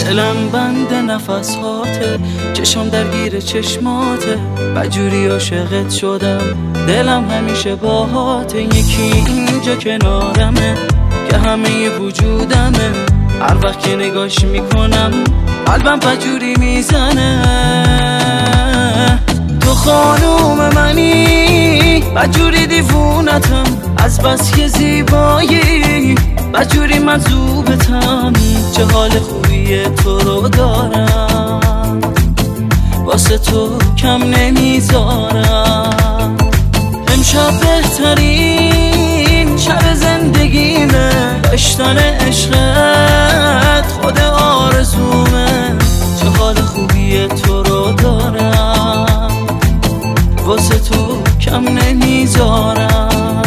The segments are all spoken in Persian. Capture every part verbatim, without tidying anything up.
دلم بند نفس هاته، چشم درگیر چشماته، بجوری عاشقت شدم، دلم همیشه باهاته. یکی اینجا کنارمه که همه وجودمه، هر وقت که نگاش میکنم قلبم بجوری میزنه. تو خانوم منی، بجوری دیوونتم، از بس که زیبایی بجوری مجذوبتم. چه حال خوبی تو رو دارم، واسه تو کم نمیذارم. امشب بهترین شب زندگیمه، داشتن عشقت خود آرزومه. چه حال خوبی تو رو دارم، واسه تو کم نمیذارم.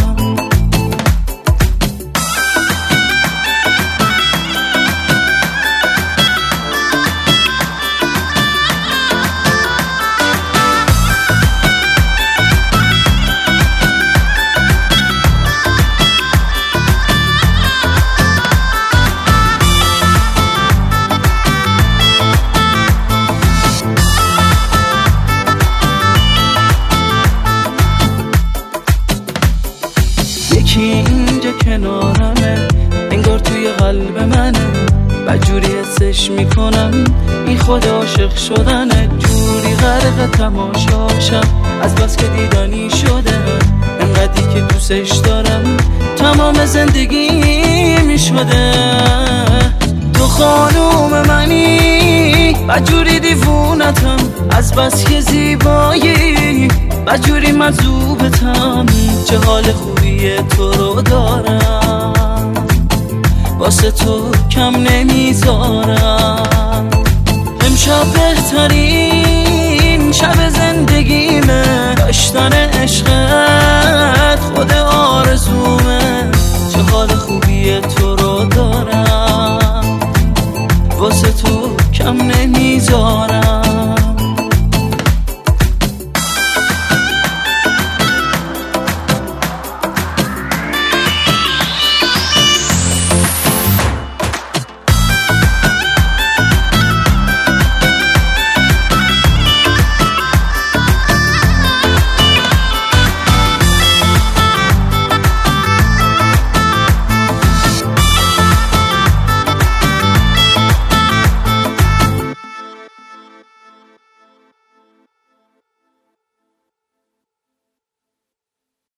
یکی اینجا کنارمه، انگار توی قلب منه، بجوری حسش میکنم این خود عاشق شدنه. جوری غرق تماشاشم، از بس که دیدنی شده، انقدری که دوستش دارم تمام زندگی میشده. تو خانوم منی، بجوری دیوونتم، از بس که زیبایی بجوری مجذوبتم. چه حال خوبی تو رو دارم، واسه تو کم نمیذارم. امشب بهترین شب زندگیمه، داشتن عشقت